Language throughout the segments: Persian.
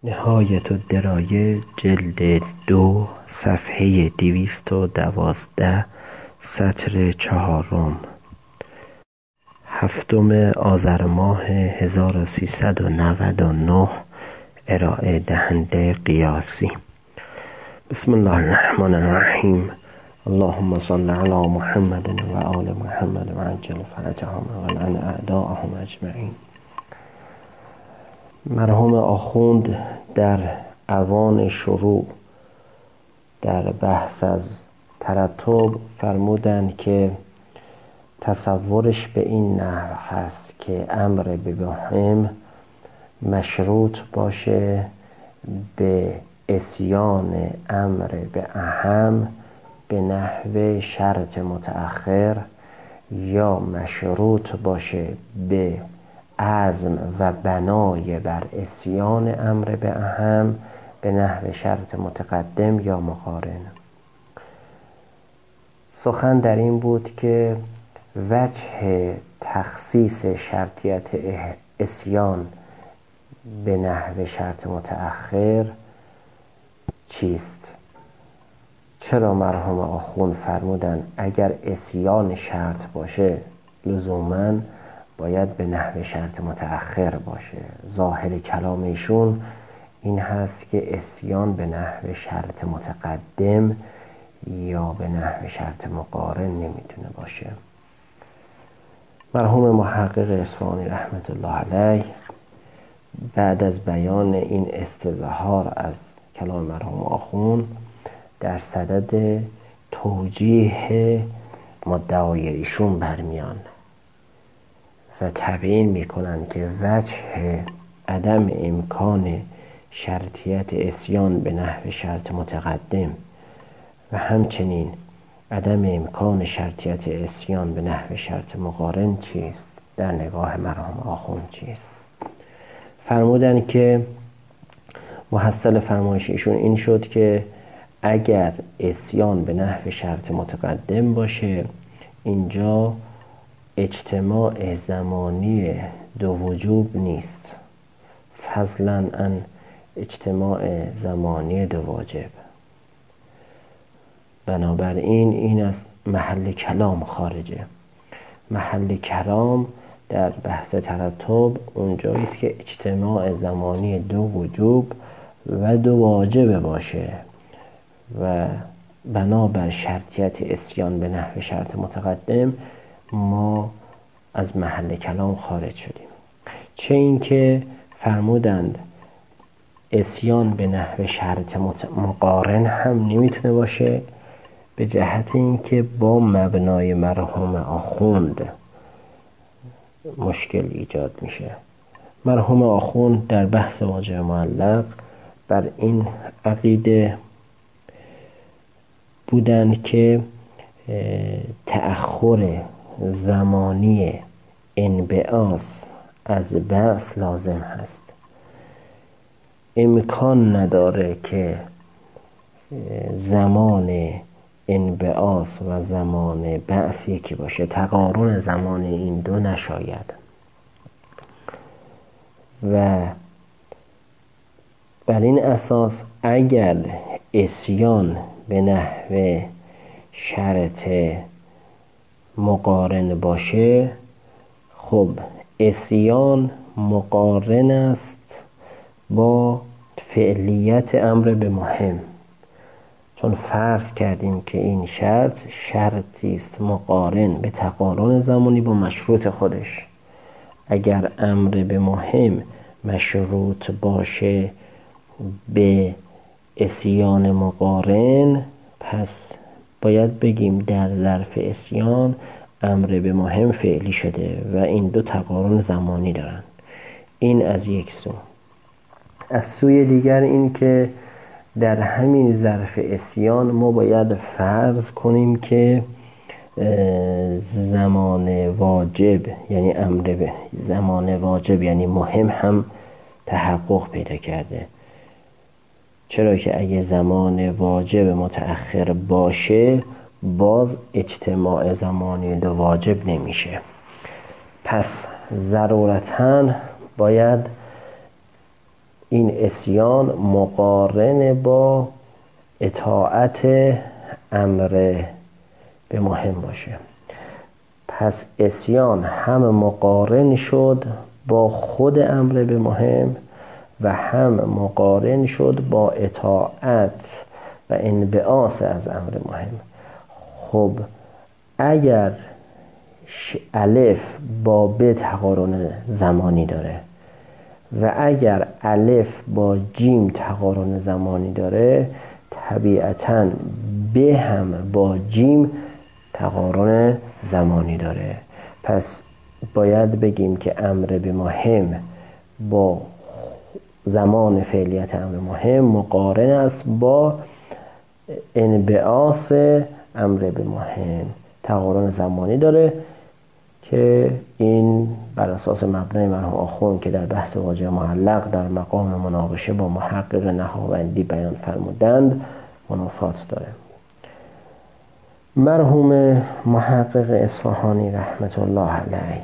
نهایت الدرایه جلد 2 صفحه 212 سطر 4 هفتم آذر ماه 1399 ارائه دهنده قیاسی. بسم الله الرحمن الرحیم. اللهم صل علی محمد و آل محمد و عجل فرجهم و لعن اعداءهم اجمعین. مرحوم آخوند در اوان شروع در بحث از ترتب فرمودند که تصورش به این نحو هست که امر به مهم مشروط باشه به عصیان امر به اهم به نحو شرط متأخر، یا مشروط باشه به عزم و بنای بر عصیان امر به اهم به نحو شرط متقدم یا مقارن. سخن در این بود که وجه تخصیص شرطیت عصیان به نحو شرط متأخر چیست؟ چرا مرحوم آخوند فرمودن اگر عصیان شرط باشه لزوماً باید به نحو شرط متأخر باشه؟ ظاهر کلام ایشون این هست که عصیان به نحو شرط متقدم یا به نحو شرط مقارن نمیتونه باشه. مرحوم محقق اصفهانی رحمت الله علیه بعد از بیان این استظهار از کلام مرحوم آخوند در صدد توجیه مدعای ایشون برمیان و تبیین میکنن که وجه عدم امکان شرطیت عصیان به نحو شرط متقدم و همچنین عدم امکان شرطیت عصیان به نحو شرط مقارن چیست؟ در نگاه مرحوم آخوند چیست؟ فرمودن که محصل فرمایش ایشون این شد که اگر عصیان به نحو شرط متقدم باشه اینجا اجتماع زمانی دو وجوب نیست، فضلا عن اجتماع زمانی دو واجب. بنابراین این از محل کلام خارجه. محل کلام در بحث ترتب اونجایی است که اجتماع زمانی دو وجوب و دو واجب باشه و بنابر شرطیت عصیان به نحو شرط متقدم ما از محل کلام خارج شدیم. چه این که فرمودند عصیان به نحو شرط مقارن هم نمیتونه باشه، به جهت این که با مبنای مرحوم آخوند مشکل ایجاد میشه. مرحوم آخوند در بحث واجب معلق بر این عقیده بودن که تأخر زمانی انبعاث از بعث لازم هست. امکان نداره که زمان انبعاث و زمان بعث یکی باشه، تقارن زمان این دو نشاید و بر این اساس اگر عصیان به نحو شرط مقارن باشه، خب عصیان مقارن است با فعلیت امر به مهم، چون فرض کردیم که این شرطی است مقارن به تقارن زمانی با مشروط خودش. اگر امر به مهم مشروط باشه به عصیان مقارن، پس باید بگیم در ظرف عصیان امر به مهم فعلی شده و این دو تقارن زمانی دارن. این از یک سو. از سوی دیگر این که در همین ظرف عصیان ما باید فرض کنیم که زمان واجب یعنی امر به زمان واجب یعنی مهم هم تحقق پیدا کرده. چرا که اگه زمان واجب متأخر باشه باز اجتماع زمانی دو واجب نمیشه. پس ضرورتاً باید این عصیان مقارن با اطاعت امر به مهم باشه. پس عصیان هم مقارن شد با خود امر به مهم و هم مقارن شد با اطاعت و انبعاث از امر مهم. خب اگر الف با ب تقارن زمانی داره و اگر الف با جیم تقارن زمانی داره، طبیعتاً ب هم با جیم تقارن زمانی داره. پس باید بگیم که امر به مهم با زمان فعلیت امر مهم مقارن است با انبعاث امر به مهم، تقارن زمانی داره که این بر اساس مبنای مرحوم آخوند که در بحث واجه معلق در مقام مناقشه با محقق نهاوندی بیان فرمودند منافات داره. مرحوم محقق اصفهانی رحمت الله علیه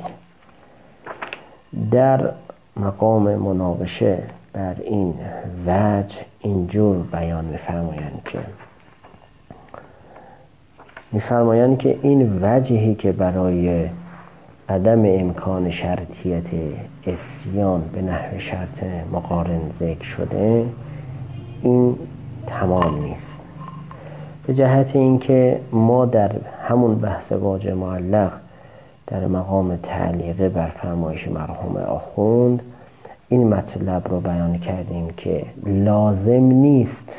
در مقام مناقشه بر این وجه اینجور بیان می‌فرمایند که این وجهی که برای عدم امکان شرطیت عصیان به نحو شرط مقارن ذکر شده این تمام نیست، به جهت اینکه ما در همون بحث واجه معلق در مقام تعلیقه بر فرمایش مرحوم آخوند این مطلب رو بیان کردیم که لازم نیست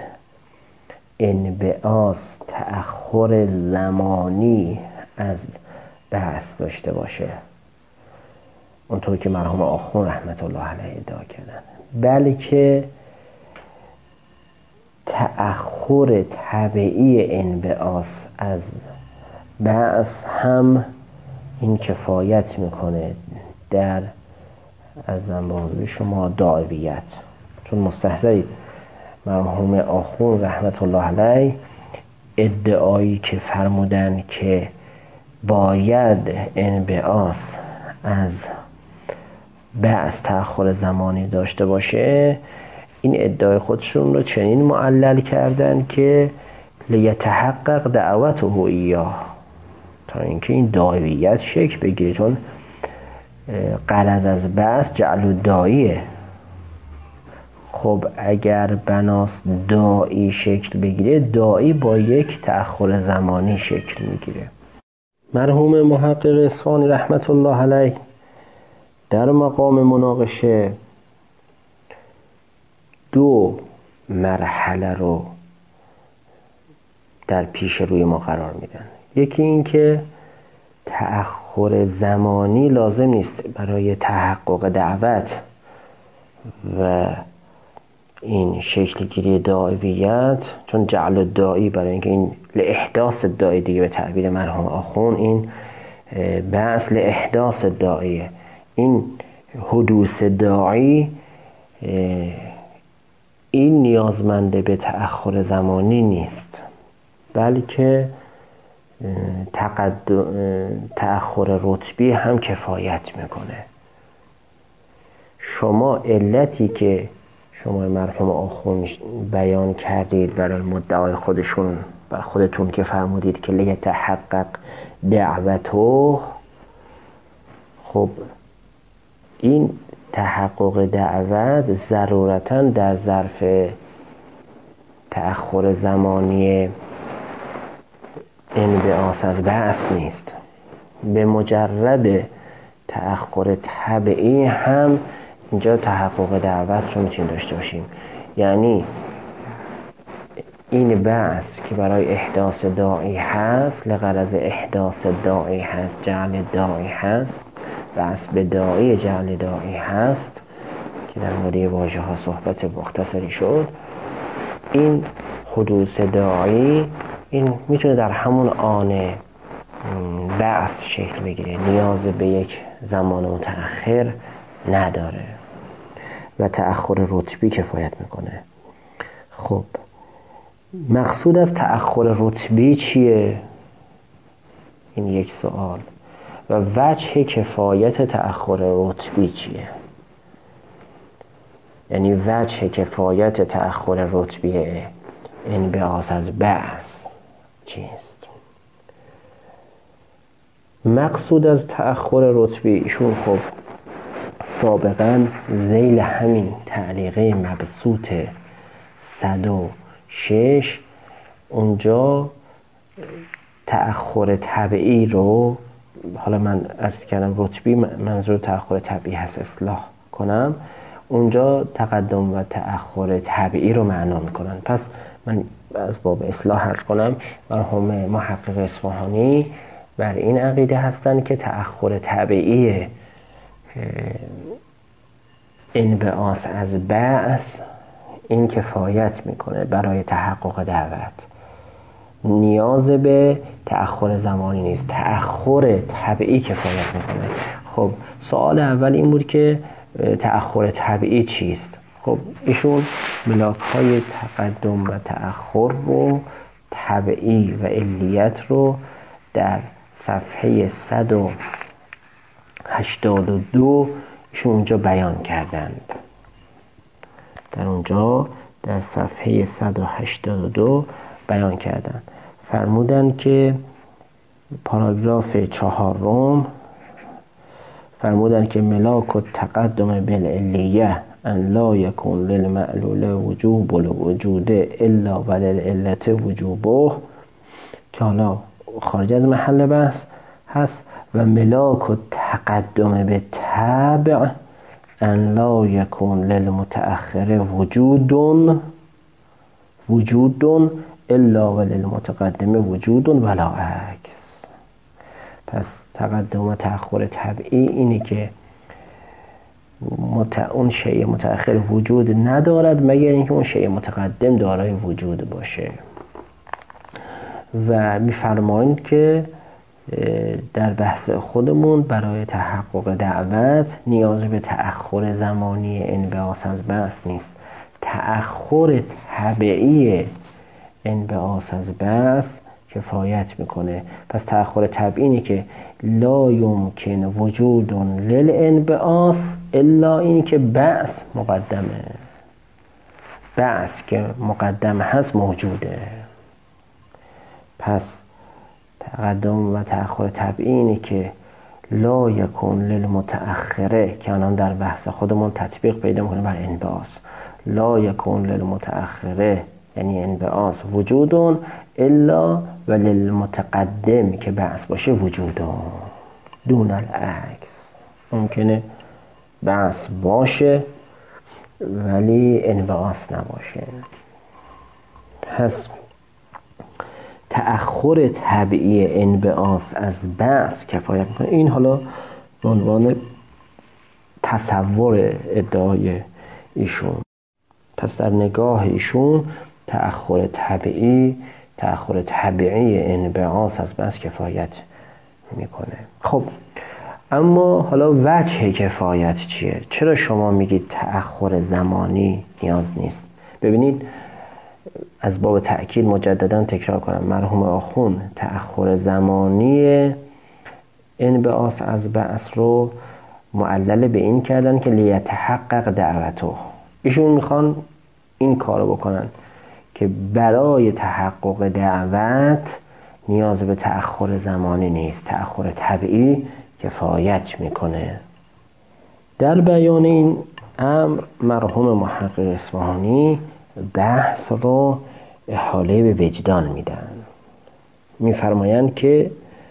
انبعاث تأخر زمانی از بحث داشته باشه اونطور که مرحوم آخوند رحمت الله علیه ادعا کردن، بلکه تأخر طبیعی انبعاث از بحث هم این کفایت میکنه در از زنبازوی شما دعویت. چون مستحضرید مرحوم آخوند رحمت الله علیه ادعایی که فرمودن که باید انبعاث از بعض تأخر زمانی داشته باشه، این ادعای خودشون رو چنین معلل کردن که لیتحقق دعوته ایاه، تا اینکه این داعیت شکل بگیره، چون غرض از بحث جعل الداعیه. خب اگر بناس داعی شکل بگیره، داعی با یک تأخر زمانی شکل میگیره. مرحوم محقق اصفهانی رحمت الله علیه در مقام مناقشه دو مرحله رو در پیش روی ما قرار میدن. یکی این که تأخر زمانی لازم نیست برای تحقق دعوت و این شکل گیری داعیت، چون جعل الداعی برای اینکه این لاحداث الداعی دیگه به تعبیر مرحوم آخوند این بحث لاحداث الداعیه، این حدوث داعی این نیازمنده به تأخر زمانی نیست، بلکه تأخر رتبی هم کفایت میکنه. شما علتی که شما مرحوم آخوند بیان کردید برای مدعای خودشون و خودتون که فرمودید که لیتحقق دعوته، خب این تحقق دعوت ضرورتاً در ظرف تأخر زمانی انبعاث از بحث نیست، به مجرد تأخر طبیعی هم اینجا تحقق دعوت رو میتونیم داشته باشیم. یعنی این بحث که برای احداث داعی هست، لغرض احداث داعی هست، جعل داعی هست، بحث به داعی جعل داعی هست که در مورد واژه ها صحبت مختصری شد، این حدوث داعی این میتونه در همون آن بحث شکل بگیره، نیاز به یک زمان متأخر نداره و تأخر رتبی کفایت میکنه. خب مقصود از تأخر رتبی چیه؟ این یک سوال. و وجه کفایت تأخر رتبی چیه؟ یعنی وجه کفایت تأخر رتبه انبعاث از بعث چیست؟ مقصود از تأخر رتبه ایشون خب سابقا ذیل همین تعلیقه مبسوط 106 اونجا تأخر طبیعی رو، حالا من عرض کردم رتبی منظور تأخر طبیعی هست، اصلاح کنم، اونجا تقدم و تأخر طبیعی رو معنا میکنن. پس من از باب اصلاح عرض کنم مرحوم محقق اصفهانی بر این عقیده هستند که تأخر طبیعی انبعاث از بعث این کفایت میکنه برای تحقق دعوت، نیاز به تأخر زمانی نیست، تأخر طبیعی کفایت میکنه. خب سوال اول این بود که تأخر طبیعی چیست؟ خب ایشون ملاک های تقدم و تأخر رو، طبیعی و علیت رو در صفحه 182 ایشون اونجا بیان کردند. در اونجا در صفحه 182 بیان کردند. فرمودند که پاراگراف 4 فرمودند که ملاک التقدم بالعلیه ان لا یکون للمعلول وجوب الوجود الا وللعلت وجوبه، که حالا خارج از محل بحث هست، و ملاک التقدم بالتبع ان لا یکون للمتأخر وجود الا وللمتقدم وجود ولا عکس. پس تقدم و تأخر طبیعی اینه که اون شیء متأخر وجود ندارد مگر اینکه اون شیء متقدم دارای وجود باشه. و می‌فرمایند که در بحث خودمون برای تحقق دعوت نیاز به تأخر زمانی انبعاث از بعث نیست، تأخر طبیعی انبعاث از بعث کفایت میکنه. پس تأخر طبیعی اینه که لا یمکن وجود للانبعاث الا اینی که بعث مقدمه، بعث که مقدم هست موجوده. پس تقدم و تأخر طبیعی اینه که لا یکون للمتأخره، که الان در بحث خودمون تطبیق پیدا میکنه بر انبعاث، لا یکون للمتأخره یعنی انبعاث وجودون الا وللمتقدم که بعث باشه وجودون دون العکس. ممکنه بعث باشه ولی انبعاث نباشه. پس تأخر طبیعی انبعاث از بعث کفایت میکنه. این حالا به عنوان تصور ادعای ایشون. پس در نگاه ایشون تأخر طبیعی انبعاث از بعث کفایت میکنه. خب اما حالا وجه کفایت چیه؟ چرا شما میگید تأخر زمانی نیاز نیست؟ ببینید از باب تأکید مجددا تکرار کنم، مرحوم آخوند تأخر زمانی انبعاث از بعث رو معلل به این کردن که لیتحقق دعوته. ایشون میخوان این کارو بکنن که برای تحقق دعوت نیاز به تأخر زمانی نیست، تأخر طبیعی کفایت میکنه. در بیان این امر مرحوم محقق اصفهانی بحث رو احاله به وجدان میدن. میفرمایند که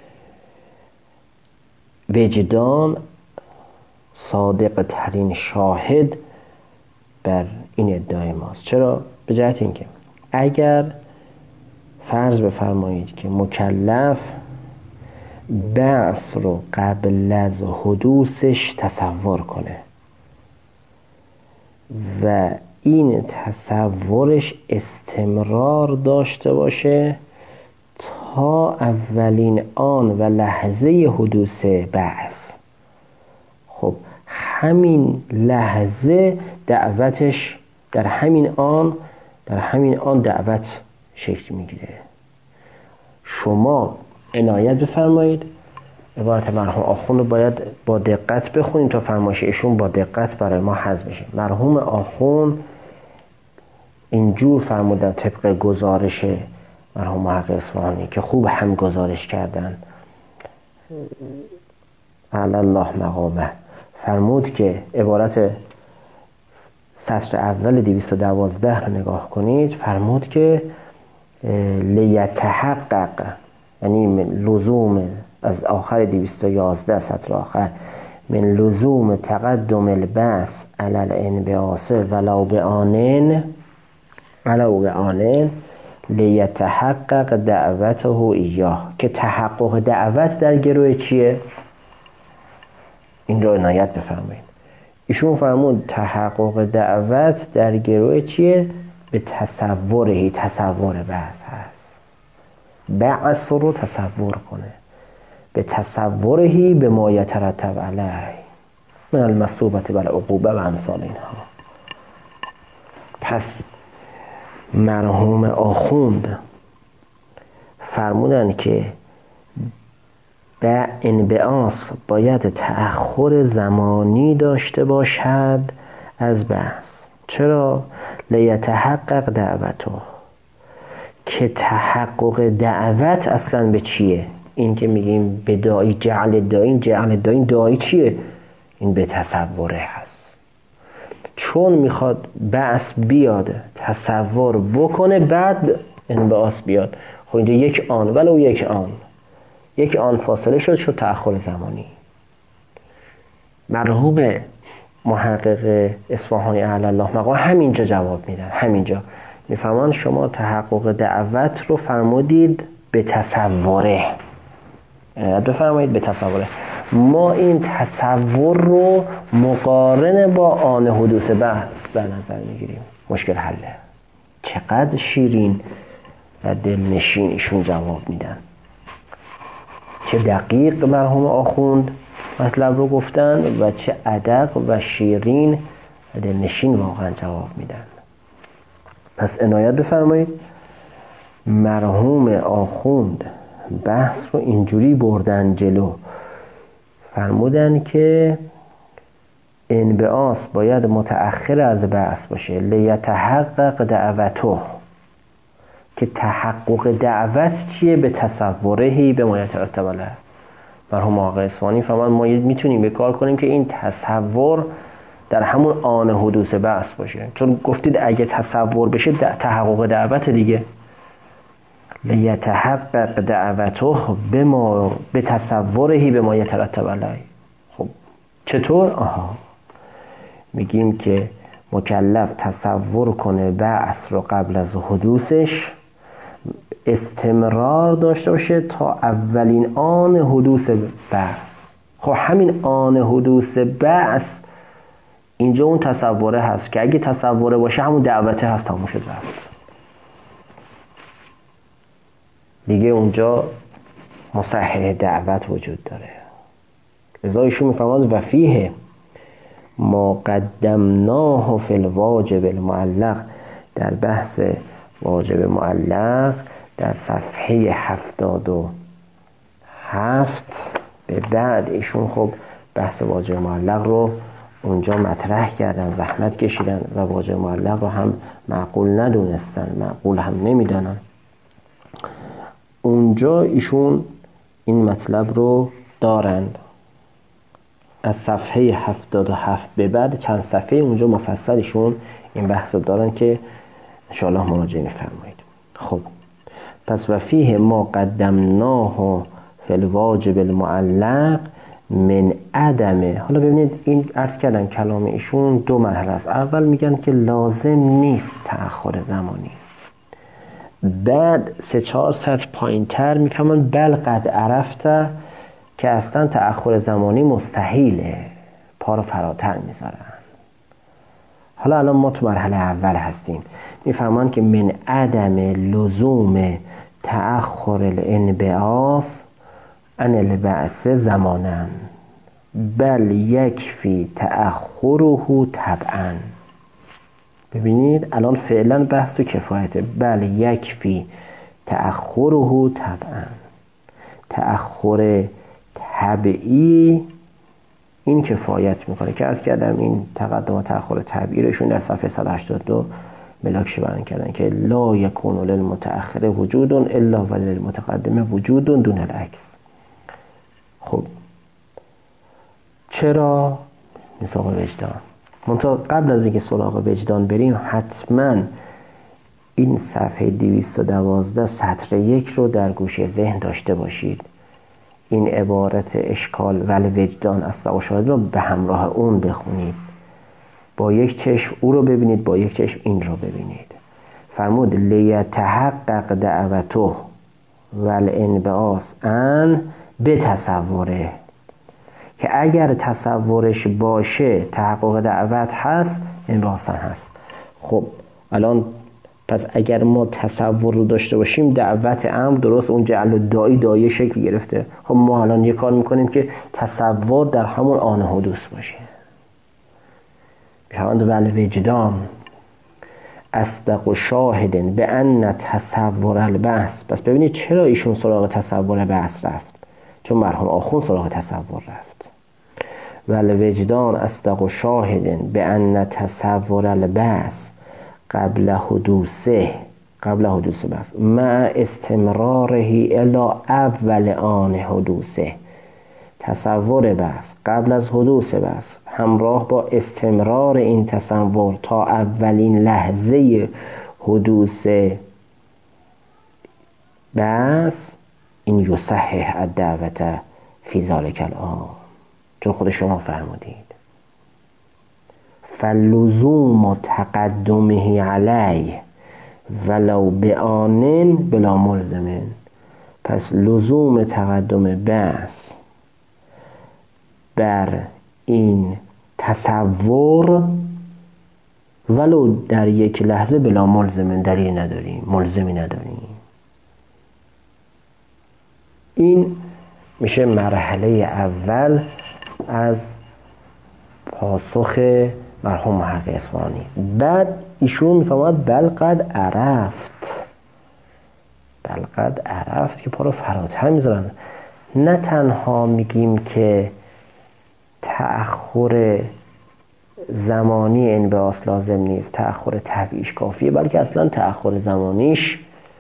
وجدان صادق ترین شاهد بر این ادعای ماست. چرا؟ به جهت اینکه اگر فرض بفرمایید که مکلف بعث رو قبل از حدوثش تصور کنه و این تصورش استمرار داشته باشه تا اولین آن و لحظه حدوث بعث، خب همین لحظه دعوتش در همین آن دعوت شکل میگیره. شما عنایت بفرمایید عبارت مرحوم آخوند رو باید با دقت بخونیم تا فرمایش ایشون با دقت برای ما حفظ بشه. مرحوم آخوند اینجور فرمودن طبق گزارش مرحوم محقق اصفهانی که خوب هم گزارش کردن، اعلی الله مقامه، فرمود که عبارت سطر اول 212 رو نگاه کنید، فرمود که لیتحقق، یعنی لزوم از آخر 211 سطر آخر، من لزوم تقدم البعث علی الانبعاث ولو بآنین لیتحقق دعوته ایاه، که تحقق دعوت در گروه چیه؟ این رو عنایت بفرمایید. ایشون فرمود تحقق دعوت در گروه چیه؟ به تصوره، تصور بحث هست، بعث رو تصور کنه، به تصورهی به ما یترتب علیه من المصوبت بر عقوبه و امثال اینها. پس مرحوم آخوند فرمودن که به انبعاث باید تأخر زمانی داشته باشد از بحث. چرا؟ لیتحقق دعوته، که تحقق دعوت اصلا به چیه؟ این که میگیم به داعی جعل داعی، داعی چیه؟ این به تصوره هست، چون میخواد بعث بیاد تصور بکنه بعد انبعاث بیاد. خب اینجا یک آن، ولو یک آن فاصله شد تأخر زمانی. مرحوم محقق اصفهانی اعلی الله مقام همینجا جواب میدن، همینجا میفهمان شما تحقق دعوت رو فرمودید به تصوره، بفرمایید به تصوره، ما این تصور رو مقارن با آن حدوث بحث در نظر میگیریم، مشکل حله. چقدر شیرین و دلنشین ایشون جواب میدن، چه دقیق مرحوم آخوند مطلب رو گفتن و چه ادق و شیرین و دلنشین واقعا جواب میدن. پس عنایت بفرمایید. مرحوم آخوند بحث رو اینجوری بردن جلو، فرمودن که انبعاث باید متأخر از بحث باشه، لیتحقق دعوته، که تحقق دعوت چیه؟ به تصورهی به ما یترتب علیه. مرحوم آقا اصفهانی فرمان ما میتونیم به کار کنیم که این تصور در همون آن حدوث بحث باشه، چون گفتید اگه تصور بشه تحقق دعوت دیگه. لیتحقق دعوته به تصورهی به ما یترتب علیه. خب چطور؟ میگیم که مکلف تصور کنه بعث رو قبل از حدوثش، استمرار داشته باشه تا اولین آن حدوث بعث. خب همین آن حدوث بعث اینجا اون تصوره هست که اگه تصوره باشه همون دعوته هست، تموم شد رفت دیگه، اونجا مصحح دعوت وجود داره. لذا ایشون میفرماد و فیه ما قدمناه فی الواجب المعلق، در بحث واجب معلق در صفحه 77 به بعد ایشون خب بحث واجب معلق رو اونجا مطرح کردن، زحمت کشیدن و واجب معلق رو هم معقول ندونستن، معقول هم نمیدانن. اونجا ایشون این مطلب رو دارند. از صفحه 77 به بعد چند صفحه اونجا مفصل ایشون این بحث رو دارن که انشاءالله مراجعه می‌فرمایید. خب پس و فیه ما قدمناه فی الواجب المعلق من عدمه. حالا ببینید این عرض کردن کلام ایشون دو مرحله است. اول میگن که لازم نیست تأخر زمانی، بعد 3-4 سطر پایین تر میفهمن بل قد عرفته که اصلا تأخر زمانی مستحیله، پا رو فراتر میذارن. حالا الان ما تو مرحله اول هستیم، میفهمن که من عدم لزوم تأخر الانبعاث عن البعث زمانا بل یکفی تأخره طبعا. ببینید الان فعلا بحث تو کفایته، بل یکفی تأخره طبعا، تأخر طبعی این کفایت میکنه که عرض کردم این تقدم و تأخر طبعی رو ایشون در صفحه 182 ملاکش بیان کردن که لا یکون للمتأخر وجود الا وللمتقدم وجود دون العکس. خب چرا سراغ وجدان؟ منتها قبل از اینکه سراغ وجدان بریم حتما این صفحه 212 سطر 1 رو در گوشه ذهن داشته باشید. این عبارت اشکال ول وجدان اصلا و شاهد رو به همراه اون بخونید، با یک چشم او رو ببینید، با یک چشم این رو ببینید. فرمود لیتحقق دعوته والانبعاث ان به تصوره، که اگر تصورش باشه تحقق دعوت هست، انبعاث هست. خب الان پس اگر ما تصور رو داشته باشیم دعوت امر درست اون جعل دایی شکل گرفته. خب ما الان یه کار میکنیم که تصور در همون آن حدوث باشه. شاهد ول وجدان اصدق و شاهدن به ان تصور البحث. پس ببینید چرا ایشون سراغ تصور بحث رفت، چون مرحوم آخوند سراغ تصور رفت. ول وجدان اصدق و شاهدن به ان تصور البحث قبل حدوثه بحث مع استمراره الى اول آن حدوثه. تصور بحث قبل از حدوث بحث همراه با استمرار این تصور تا اولین لحظه حدوث بحث، این یصحح الدعوة فی ذلک الآن، چون خود شما فرمودید فلزوم تقدمه علیه ولو بآن بلا ملزمن. پس لزوم تقدم بحث بر این تصور ولو در یک لحظه بلا ملزمن، دلیل نداریم، ملزمی نداریم. این میشه مرحله اول از پاسخ مرحوم محقق اصفهانی. بعد ایشون میفرماید بل قد عرفت که پا رو فراتر میذارن. نه تنها میگیم که تأخر زمانی انبعاث لازم نیست، تأخر طبیعیش کافیه، بلکه اصلا تأخر زمانیش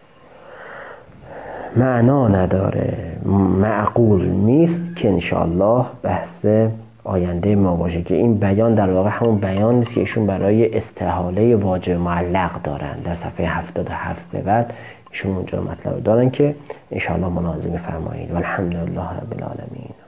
معنا نداره، معقول نیست، که انشاءالله بحث آینده ما باشه. که این بیان در واقع همون بیان نیست که ایشون برای استحاله واجب معلق دارن. در صفحه 77 به بعد ایشون اونجا مطلب دارن که انشاءالله مناظره فرمایید. والحمدلله رب العالمین.